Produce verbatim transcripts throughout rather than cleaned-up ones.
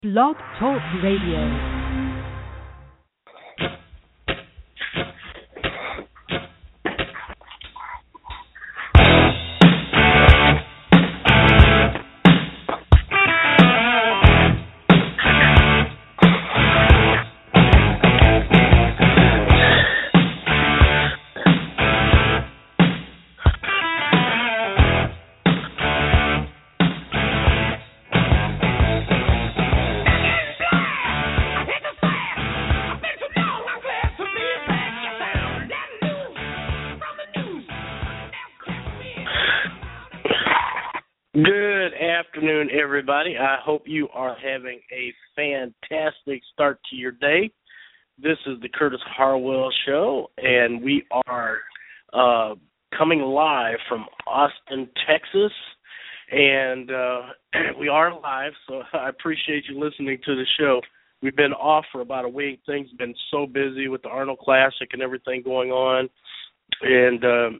Blog Talk Radio. Good afternoon, everybody. I hope you are having a fantastic start to your day. This is the Curtis Harwell Show, and we are uh, coming live from Austin, Texas. And uh, we are live, so I appreciate you listening to the show. We've been off for about a week. Things have been so busy with the Arnold Classic and everything going on. And um,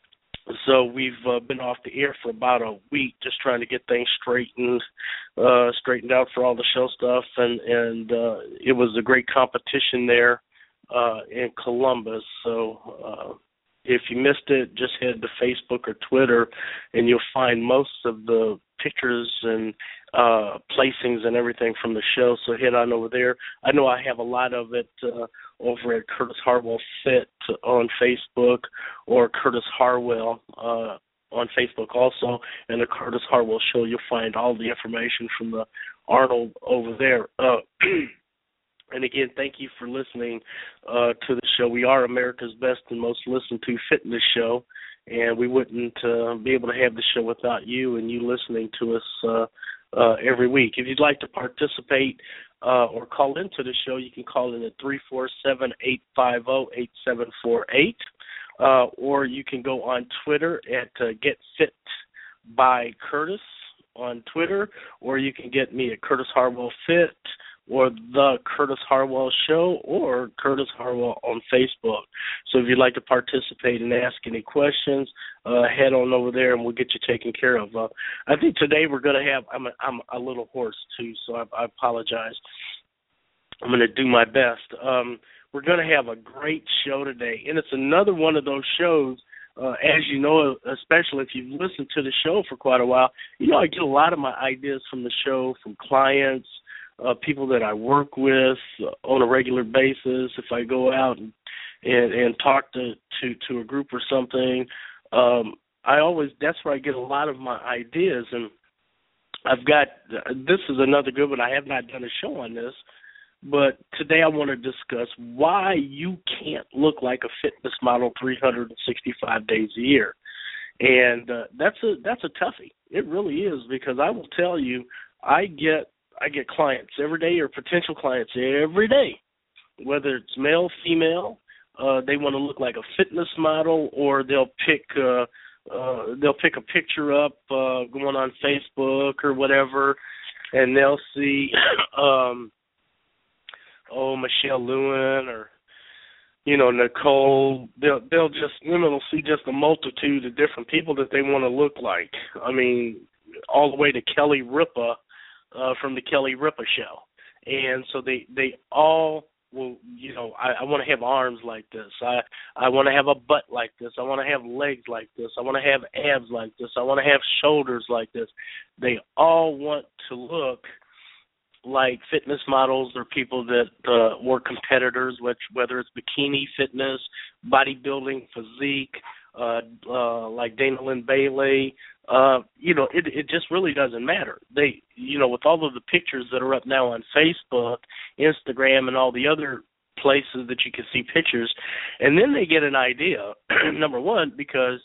So we've uh, been off the air for about a week, just trying to get things straightened, uh, straightened out for all the show stuff, and and uh, it was a great competition there uh, in Columbus. So uh, if you missed it, just head to Facebook or Twitter, and you'll find most of the pictures and uh, placings and everything from the show. So head on over there. I know I have a lot of it Uh, over at Curtis Harwell Fit on Facebook, or Curtis Harwell uh, on Facebook also, and the Curtis Harwell Show. You'll find all the information from the Arnold over there. Uh, and again, thank you for listening uh, to the show. We are America's best and most listened to fitness show, and we wouldn't uh, be able to have the show without you and you listening to us uh, uh, every week. If you'd like to participate Uh, or call into the show, you can call in at three four seven, eight five zero, eight seven four eight, uh, or you can go on Twitter at uh, Get Fit by Curtis on Twitter, or you can get me at Curtis Harwell Fit, or The Curtis Harwell Show, or Curtis Harwell on Facebook. So if you'd like to participate and ask any questions, uh, head on over there and we'll get you taken care of. Uh, I think today we're going to have, I'm a, I'm a little hoarse too, so I, I apologize. I'm going to do my best. Um, we're going to have a great show today, and it's another one of those shows, uh, as you know, especially if you've listened to the show for quite a while, you know I get a lot of my ideas from the show, from clients, Uh, people that I work with on a regular basis. If I go out and and, and talk to, to, to a group or something, um, I always that's where I get a lot of my ideas. And I've got this is another good one. I have not done a show on this, but today I want to discuss why you can't look like a fitness model three hundred sixty-five days a year. And uh, that's a that's a toughie. It really is, because I will tell you, I get I get clients every day, or potential clients every day, whether it's male, female. Uh, they want to look like a fitness model, or they'll pick uh, uh, they'll pick a picture up uh, going on Facebook or whatever, and they'll see um, oh Michelle Lewin or you know Nicole. They'll they'll just you know they'll see just a multitude of different people that they want to look like. I mean, all the way to Kelly Ripa. Uh, from the Kelly Ripa Show. And so they, they all will, you know, I, I want to have arms like this. I, I want to have a butt like this. I want to have legs like this. I want to have abs like this. I want to have shoulders like this. They all want to look like fitness models or people that uh, were competitors, which whether it's bikini fitness, bodybuilding, physique, uh, uh, like Dana Lynn Bailey. Uh, you know, it it just really doesn't matter. They, you know, with all of the pictures that are up now on Facebook, Instagram, and all the other places that you can see pictures, and then they get an idea, number one, because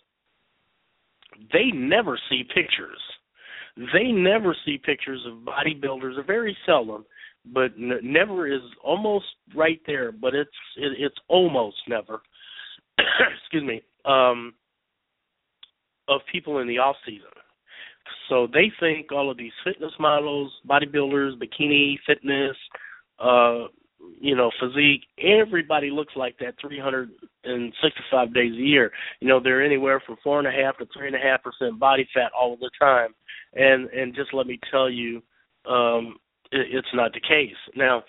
they never see pictures. They never see pictures of bodybuilders, or very seldom, but n- never is almost right there, but it's it, it's almost never. Excuse me. Um, of people in the off season. So they think all of these fitness models, bodybuilders, bikini fitness, uh, you know, physique, everybody looks like that three hundred sixty-five days a year. You know, they're anywhere from four and a half to three and a half percent body fat all the time. And and just let me tell you, um, it's not the case. Now,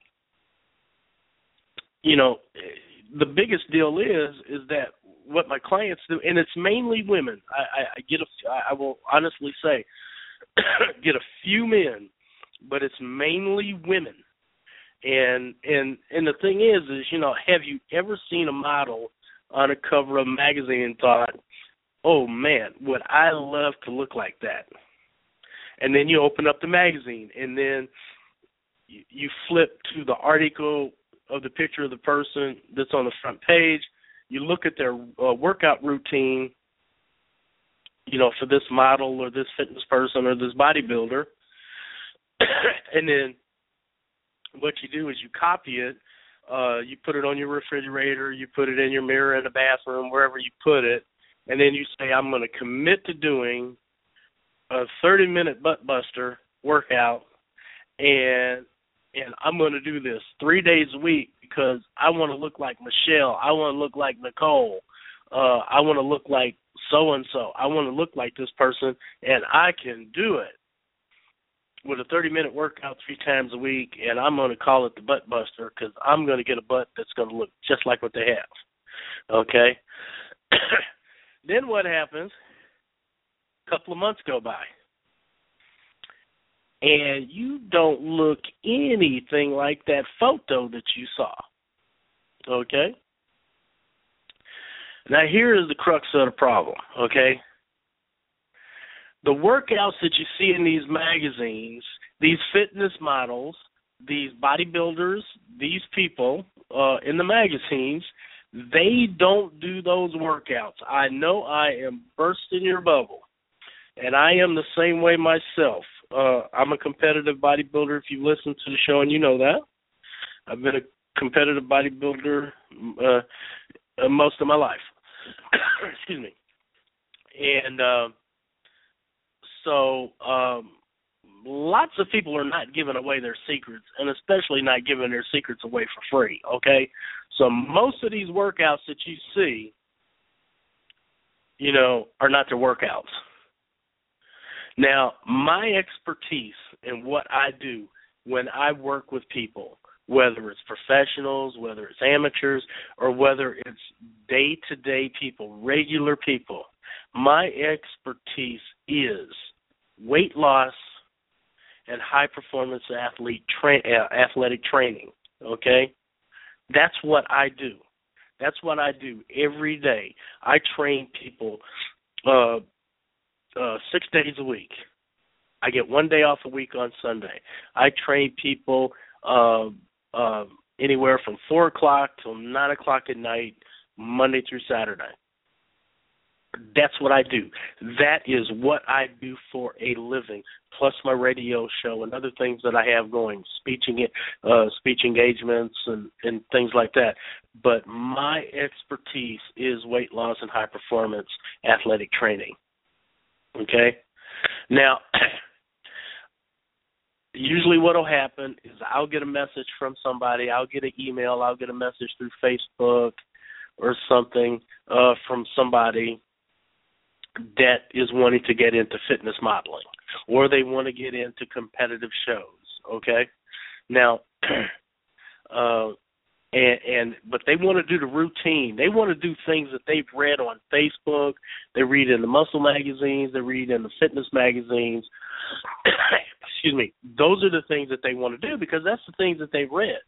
you know, the biggest deal is is that what my clients do, and it's mainly women. I, I, I get a, I will honestly say, get a few men, but it's mainly women. And and and the thing is, is you know, have you ever seen a model on a cover of a magazine and thought, oh man, would I love to look like that? And then you open up the magazine, and then you, you flip to the article of the picture of the person that's on the front page. You look at their uh, workout routine, you know, for this model or this fitness person or this bodybuilder, and then what you do is you copy it, uh, you put it on your refrigerator, you put it in your mirror in the bathroom, wherever you put it, and then you say, I'm going to commit to doing a thirty-minute butt buster workout, and and I'm going to do this three days a week because I want to look like Michelle. I want to look like Nicole. Uh, I want to look like so-and-so. I want to look like this person, and I can do it with a thirty-minute workout three times a week, and I'm going to call it the butt buster because I'm going to get a butt that's going to look just like what they have. Okay? Then what happens? A couple of months go by, and you don't look anything like that photo that you saw. Okay? Now, here is the crux of the problem, okay? The workouts that you see in these magazines, these fitness models, these bodybuilders, these people uh, in the magazines, they don't do those workouts. I know I am bursting your bubble, and I am the same way myself. Uh, I'm a competitive bodybuilder. If you listen to the show and you know that. I've been a competitive bodybuilder uh, most of my life. Excuse me. And uh, so um, lots of people are not giving away their secrets, and especially not giving their secrets away for free, okay? So most of these workouts that you see, you know, are not their workouts. Now, my expertise in what I do when I work with people, whether it's professionals, whether it's amateurs, or whether it's day-to-day people, regular people, my expertise is weight loss and high-performance athlete tra- uh, athletic training, okay? That's what I do. That's what I do every day. I train people uh, uh, six days a week. I get one day off a week on Sunday. I train people uh, uh, anywhere from four o'clock till nine o'clock at night, Monday through Saturday. That's what I do. That is what I do for a living, plus my radio show and other things that I have going, speech, uh, speech engagements and, and things like that. But my expertise is weight loss and high-performance athletic training. Okay? Now, usually what will happen is I'll get a message from somebody, I'll get an email, I'll get a message through Facebook or something uh, from somebody that is wanting to get into fitness modeling, or they want to get into competitive shows, okay? Now, uh, and, and but they want to do the routine. They want to do things that they've read on Facebook, they read in the muscle magazines, they read in the fitness magazines. Excuse me. Those are the things that they want to do because that's the things that they've read.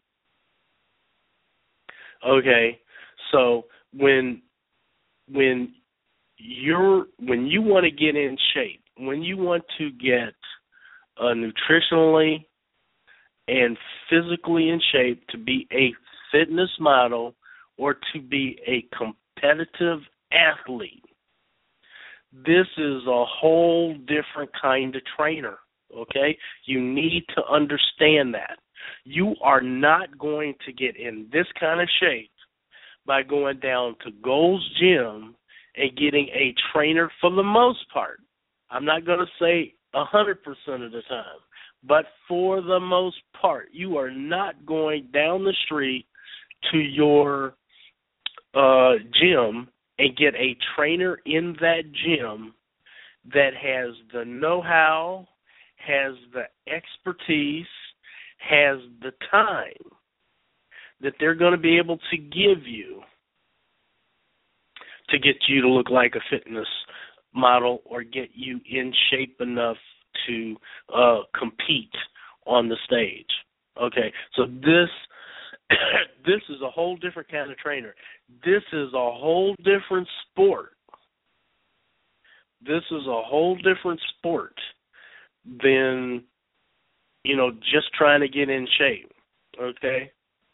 Okay, so when when you're when you want to get in shape, when you want to get uh, nutritionally and physically in shape to be a fitness model or to be a competitive athlete, this is a whole different kind of trainer, okay? You need to understand that. You are not going to get in this kind of shape by going down to Gold's Gym and getting a trainer for the most part. I'm not going to say one hundred percent of the time, but for the most part, you are not going down the street to your uh, gym and get a trainer in that gym that has the know-how, has the expertise, has the time that they're going to be able to give you to get you to look like a fitness model or get you in shape enough to uh, compete on the stage. Okay, so this this is a whole different kind of trainer. This is a whole different sport. This is a whole different sport than, you know, just trying to get in shape. Okay,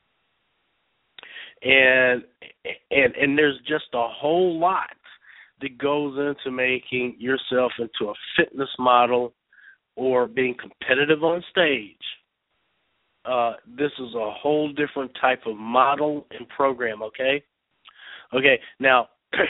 and and and there's just a whole lot that goes into making yourself into a fitness model or being competitive on stage. Uh, this is a whole different type of model and program, okay? Okay, now,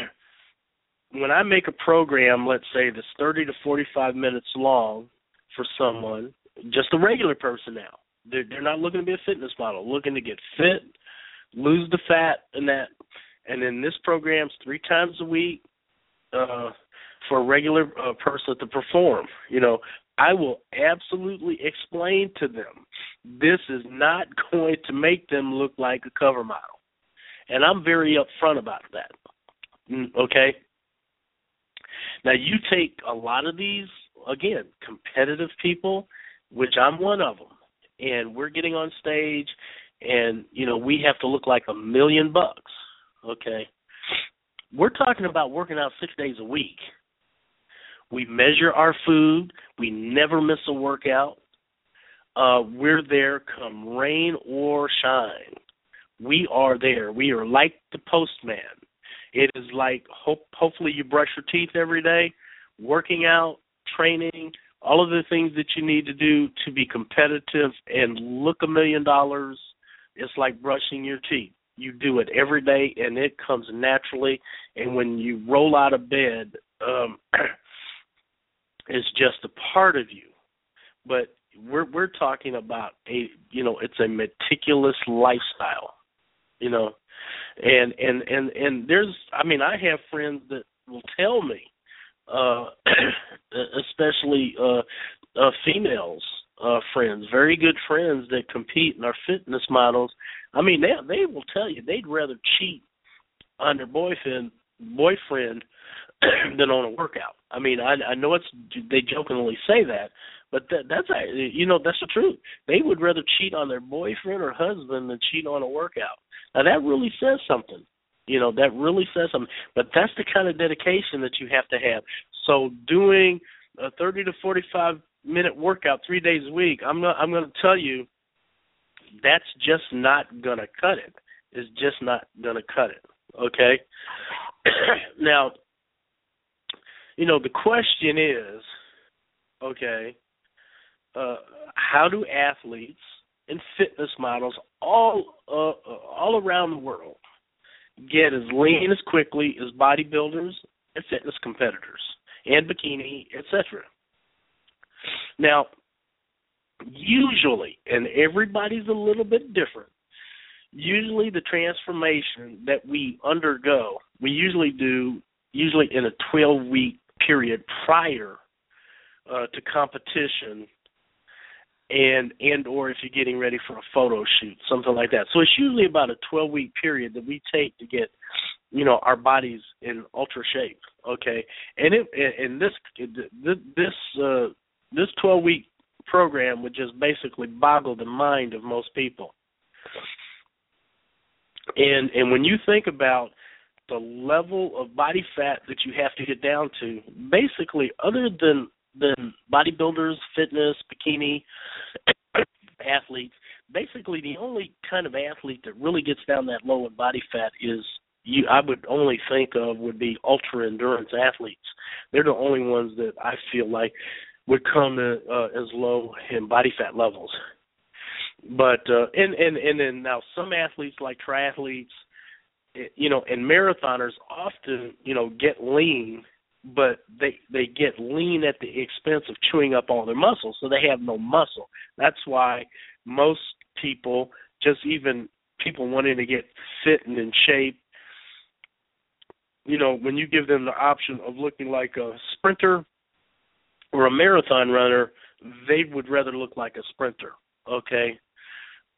when I make a program, let's say that's thirty to forty-five minutes long for someone, just a regular person now, they're, they're not looking to be a fitness model, looking to get fit, lose the fat and that, and then this program's three times a week uh, for a regular uh, person to perform, you know, I will absolutely explain to them this is not going to make them look like a cover model. And I'm very upfront about that, okay? Now, you take a lot of these, again, competitive people, which I'm one of them, and we're getting on stage, and, you know, we have to look like a million bucks, okay? We're talking about working out six days a week. We measure our food. We never miss a workout. Uh, we're there come rain or shine. We are there. We are like the postman. It is like hope, hopefully you brush your teeth every day, working out, training, all of the things that you need to do to be competitive and look a million dollars. It's like brushing your teeth. You do it every day, and it comes naturally. And when you roll out of bed, um, it's just a part of you. But we're we're talking about a you know it's a meticulous lifestyle, you know, and and and and there's I mean I have friends that will tell me, uh, especially uh, uh, females. Uh, friends, very good friends that compete and are fitness models. I mean, they they will tell you they'd rather cheat on their boyfriend boyfriend than on a workout. I mean, I, I know it's they jokingly say that, but that, that's you know that's the truth. They would rather cheat on their boyfriend or husband than cheat on a workout. Now that really says something. You know, that really says something. But that's the kind of dedication that you have to have. So doing a thirty to forty-five minute workout three days a week, I'm not, I'm going to tell you that's just not going to cut it. It's just not going to cut it, okay? Now, you know, the question is, okay, uh, how do athletes and fitness models all uh, all around the world get as lean as quickly as bodybuilders and fitness competitors and bikini, et cetera? Now, usually, and everybody's a little bit different, usually the transformation that we undergo, we usually do usually in a twelve-week period prior uh, to competition and and or if you're getting ready for a photo shoot, something like that. So it's usually about a twelve-week period that we take to get, you know, our bodies in ultra shape, okay? And it and this this uh, this twelve-week program would just basically boggle the mind of most people. And and when you think about the level of body fat that you have to get down to, basically, other than than bodybuilders, fitness, bikini athletes, basically the only kind of athlete that really gets down that low in body fat is you. I would only think of would be ultra endurance athletes. They're the only ones that I feel like would come to, uh, as low in body fat levels. But uh, and and and then now some athletes like triathletes, you know, and marathoners often, you know, get lean, but they they get lean at the expense of chewing up all their muscles, so they have no muscle. That's why most people, just even people wanting to get fit and in shape, you know, when you give them the option of looking like a sprinter or a marathon runner, they would rather look like a sprinter, okay?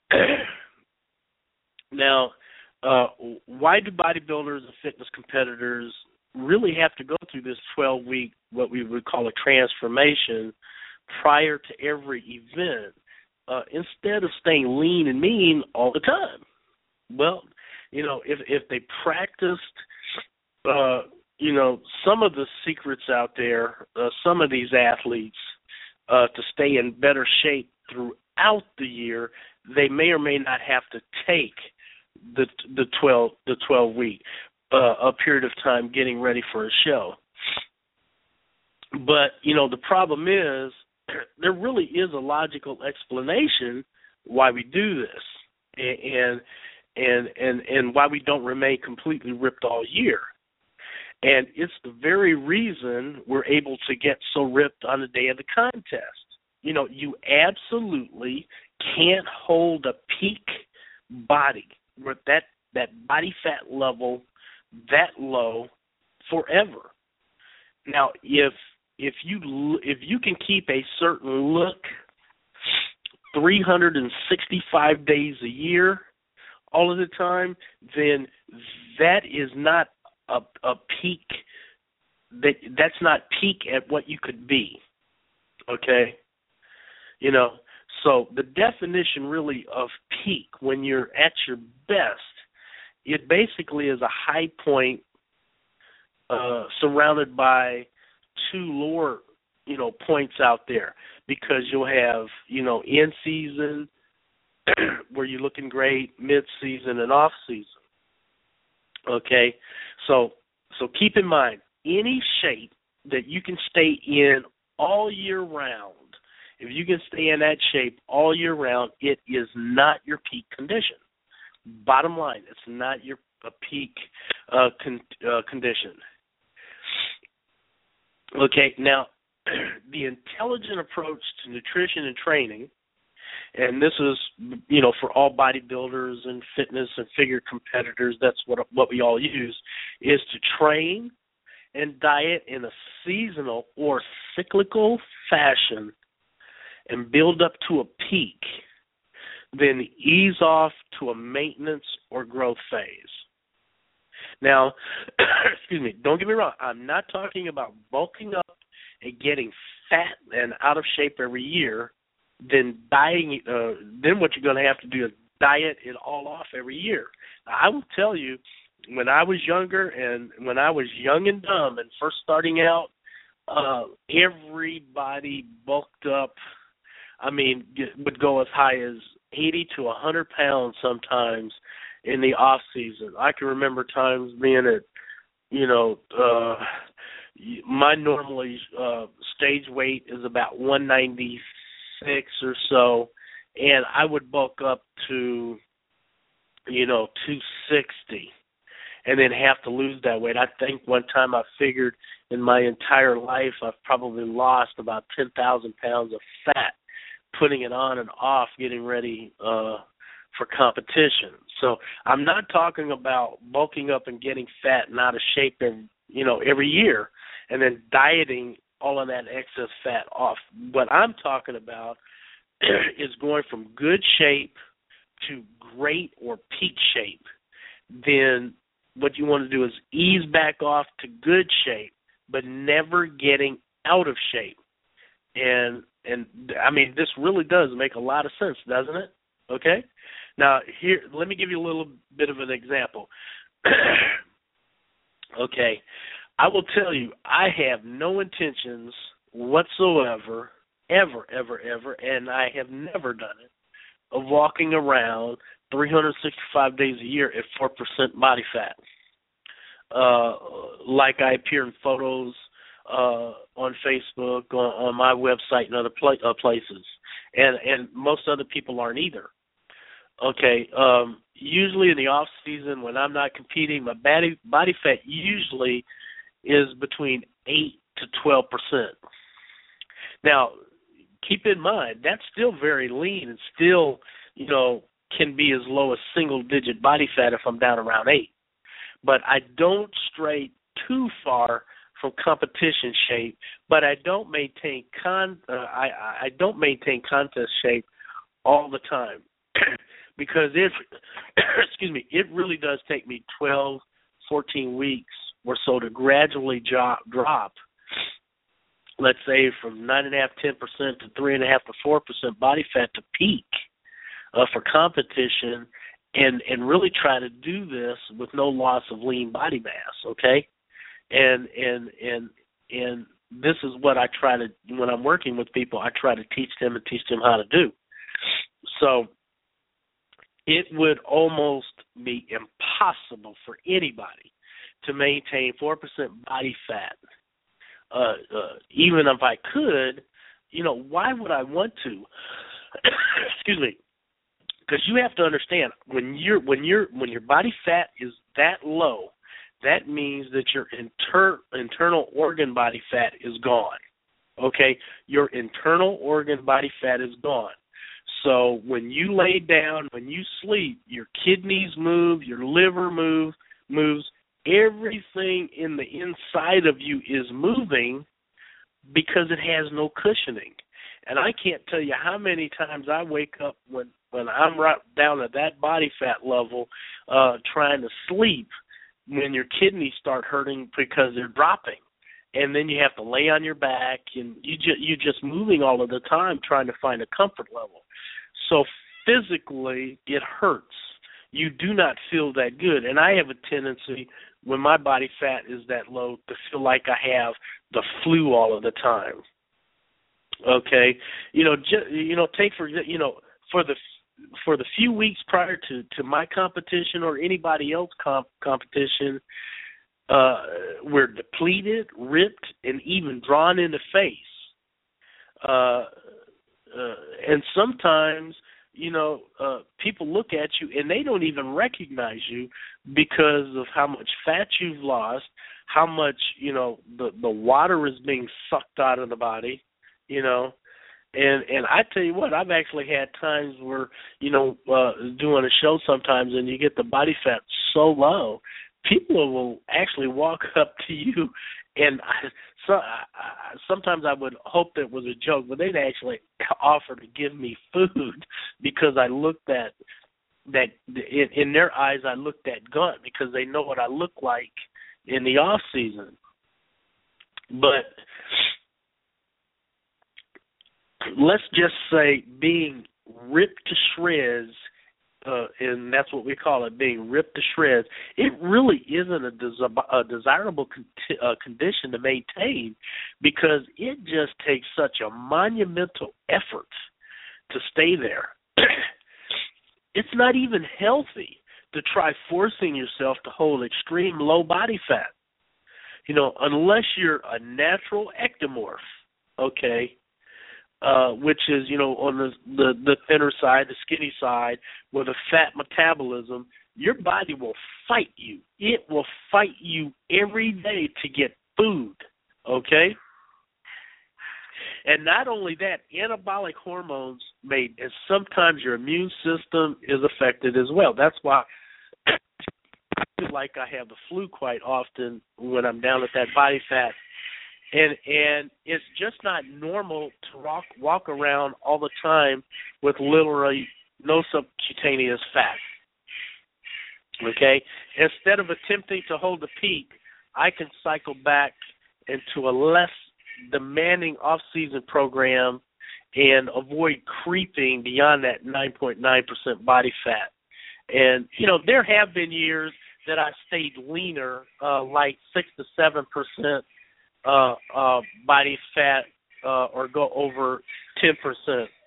Now, uh, why do bodybuilders and fitness competitors really have to go through this twelve-week, what we would call a transformation, prior to every event, uh, instead of staying lean and mean all the time? Well, you know, if if they practiced, uh, you know, some of the secrets out there, uh, some of these athletes, uh, to stay in better shape throughout the year, they may or may not have to take the the twelve the twelve week uh, a period of time getting ready for a show. But you know, the problem is there really is a logical explanation why we do this, and and and and why we don't remain completely ripped all year. And it's the very reason we're able to get so ripped on the day of the contest. You know, you absolutely can't hold a peak body with that, that body fat level that low forever. Now, if if you if you can keep a certain look three hundred sixty-five days a year, all of the time, then that is not a, a peak. That that's not peak at what you could be. Okay, you know. So the definition really of peak when you're at your best, it basically is a high point uh, surrounded by two lower, you know, points out there, because you'll have, you know, in season where you're looking great, mid season and off season. Okay, so so keep in mind, any shape that you can stay in all year round, if you can stay in that shape all year round, it is not your peak condition. Bottom line, it's not your a peak uh, con, uh, condition. Okay, now the intelligent approach to nutrition and training, and this is, you know, for all bodybuilders and fitness and figure competitors, that's what what we all use, is to train and diet in a seasonal or cyclical fashion and build up to a peak, then ease off to a maintenance or growth phase. Now, excuse me, don't get me wrong, I'm not talking about bulking up and getting fat and out of shape every year, then dieting, uh, then what you're going to have to do is diet it all off every year. Now, I will tell you, when I was younger and when I was young and dumb and first starting out, uh, everybody bulked up. I mean, would go as high as eighty to one hundred pounds sometimes in the off season. I can remember times being at, you know, uh, my normally uh, stage weight is about one ninety-six or so, and I would bulk up to, you know, two sixty and then have to lose that weight. I think one time I figured in my entire life I've probably lost about ten thousand pounds of fat, putting it on and off, getting ready uh, for competition. So I'm not talking about bulking up and getting fat and out of shape every, you know, every year and then dieting all of that excess fat off. What I'm talking about is going from good shape to great or peak shape. Then what you want to do is ease back off to good shape, but never getting out of shape. And And, I mean, this really does make a lot of sense, doesn't it? Okay? Now, here, let me give you a little bit of an example. Okay, I will tell you, I have no intentions whatsoever, ever, ever, ever, and I have never done it, of walking around three hundred sixty-five days a year at four percent body fat, uh, like I appear in photos Uh, on Facebook, on, on my website, and other pla- uh, places, and and most other people aren't either. Okay, um, usually in the off season when I'm not competing, my body body fat usually is between eight to twelve percent. Now, keep in mind that's still very lean, and still, you know, can be as low as single digit body fat if I'm down around eight. But I don't stray too far from competition shape, but I don't maintain con. Uh, I I don't maintain contest shape all the time. because it, excuse me, it really does take me twelve, fourteen weeks or so to gradually jo- drop, let's say from nine point five, ten percent to three point five to four percent body fat to peak uh, for competition, and, and really try to do this with no loss of lean body mass, okay? And and and and this is what I try to, when I'm working with people, I try to teach them and teach them how to do. So it would almost be impossible for anybody to maintain four percent body fat. Uh, uh, even if I could, you know, why would I want to? Excuse me. Because you have to understand, when you're when you're when your body fat is that low, that means that your inter, internal organ body fat is gone. Okay, your internal organ body fat is gone. So when you lay down, when you sleep, your kidneys move, your liver move moves. Everything in the inside of you is moving because it has no cushioning. And I can't tell you how many times I wake up when, when I'm right down at that body fat level uh, trying to sleep, when your kidneys start hurting because they're dropping. And then you have to lay on your back, and you ju- you're just moving all of the time trying to find a comfort level. So physically, it hurts. You do not feel that good. And I have a tendency, when my body fat is that low, to feel like I have the flu all of the time. Okay? You know, ju- you know, take for, you know, for the for the few weeks prior to, to my competition or anybody else comp- competition, uh, we're depleted, ripped, and even drawn in the face. Uh, uh, and sometimes, you know, uh, people look at you and they don't even recognize you because of how much fat you've lost, how much, you know, the, the water is being sucked out of the body, you know. And and I tell you what, I've actually had times where, you know, uh, doing a show sometimes and you get the body fat so low, people will actually walk up to you, and I, so I, sometimes I would hope that it was a joke, but they'd actually offer to give me food because I looked that, that in, in their eyes I looked that gaunt because they know what I look like in the off season. But let's just say being ripped to shreds, uh, and that's what we call it, being ripped to shreds, it really isn't a, desi- a desirable con- uh, condition to maintain because it just takes such a monumental effort to stay there. It's not even healthy to try forcing yourself to hold extreme low body fat, you know, unless you're a natural ectomorph, okay? Uh, which is, you know, on the, the, the thinner side, the skinny side, with a fat metabolism, your body will fight you. It will fight you every day to get food, okay? And not only that, anabolic hormones may, and sometimes your immune system is affected as well. That's why I feel like I have the flu quite often when I'm down at that body fat. And and it's just not normal to walk walk around all the time with literally no subcutaneous fat. Okay? Instead of attempting to hold the peak, I can cycle back into a less demanding off-season program and avoid creeping beyond that nine point nine percent body fat. And, you know, there have been years that I stayed leaner, uh, like six to seven percent Uh, uh, body fat uh, or go over ten percent